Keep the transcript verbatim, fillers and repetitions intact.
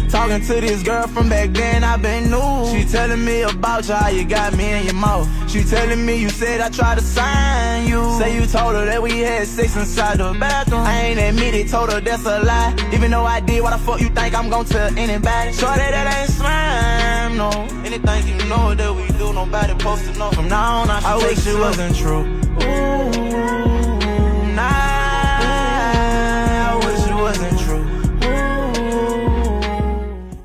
Talking to this girl from back then, I been new. She telling me about you, how you got me in your mouth. She telling me you said I tried to sign you. Say you told her that we had sex inside the bathroom. I ain't admit it, told her that's a lie. Even though I did, why the fuck you think I'm gon' tell anybody? Shorty, that ain't slime, no. Anything you know that we do, nobody supposed to know. From now on, I, I wish it wasn't true. Ooh.